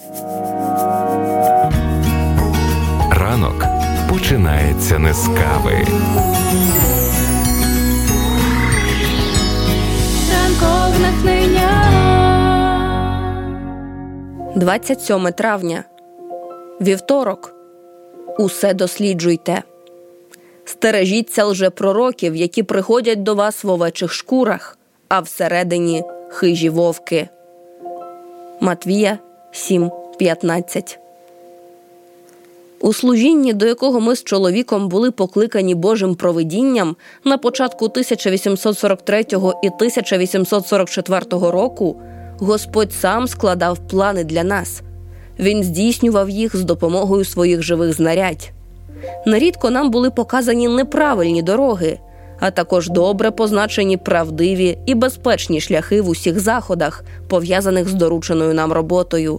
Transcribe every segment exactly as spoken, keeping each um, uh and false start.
Ранок починається не з кави. Ранкове натхнення. двадцять сьоме травня. Вівторок. Усе досліджуйте. Стережіться лжепророків, які приходять до вас в овечих шкурах, а всередині хижі вовки. Матвія сім п'ятнадцять. У служінні, до якого ми з чоловіком були покликані Божим провидінням на початку тисяча вісімсот сорок третього і тисяча вісімсот сорок четвертого року, Господь сам складав плани для нас. Він здійснював їх з допомогою своїх живих знарядь. Нерідко нам були показані неправильні дороги, а також добре позначені правдиві і безпечні шляхи в усіх заходах, пов'язаних з дорученою нам роботою.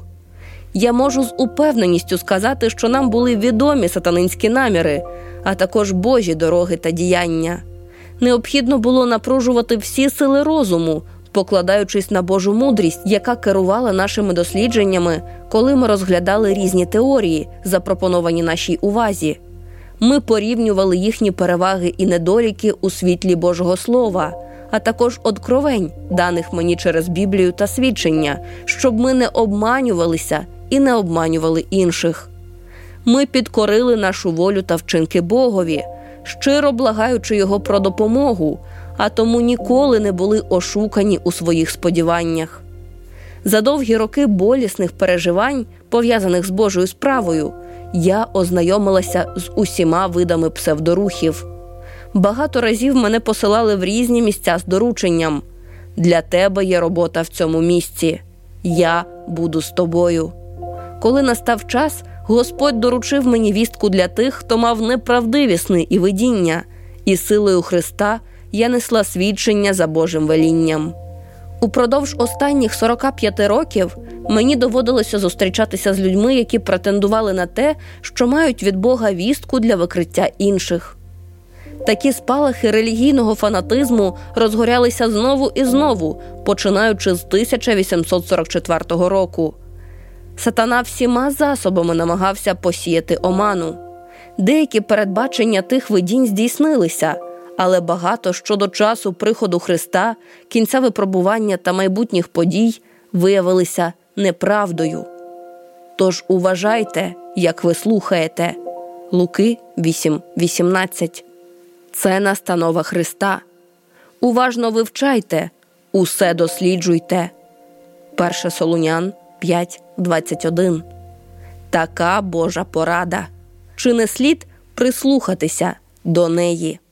Я можу з упевненістю сказати, що нам були відомі сатанинські наміри, а також Божі дороги та діяння. Необхідно було напружувати всі сили розуму, покладаючись на Божу мудрість, яка керувала нашими дослідженнями, коли ми розглядали різні теорії, запропоновані нашій увазі. Ми порівнювали їхні переваги і недоліки у світлі Божого Слова, а також откровень, даних мені через Біблію та свідчення, щоб ми не обманювалися і не обманювали інших. Ми підкорили нашу волю та вчинки Богові, щиро благаючи Його про допомогу, а тому ніколи не були ошукані у своїх сподіваннях. За довгі роки болісних переживань, пов'язаних з Божою справою, я ознайомилася з усіма видами псевдорухів. Багато разів мене посилали в різні місця з дорученням: «Для тебе є робота в цьому місці. Я буду з тобою». Коли настав час, Господь доручив мені вістку для тих, хто мав неправдиві сни і видіння, і силою Христа я несла свідчення за Божим велінням. Упродовж останніх сорока п'яти років мені доводилося зустрічатися з людьми, які претендували на те, що мають від Бога вістку для викриття інших. Такі спалахи релігійного фанатизму розгорялися знову і знову, починаючи з тисяча вісімсот сорок четвертого року. Сатана всіма засобами намагався посіяти оману. Деякі передбачення тих видінь здійснилися, але багато щодо часу приходу Христа, кінця випробування та майбутніх подій виявилися неправдою. Тож уважайте, як ви слухаєте. Луки вісім вісімнадцять. Це настанова Христа. Уважно вивчайте, усе досліджуйте. перше Солунян п'ять двадцять один. Така Божа порада. Чи не слід прислухатися до неї?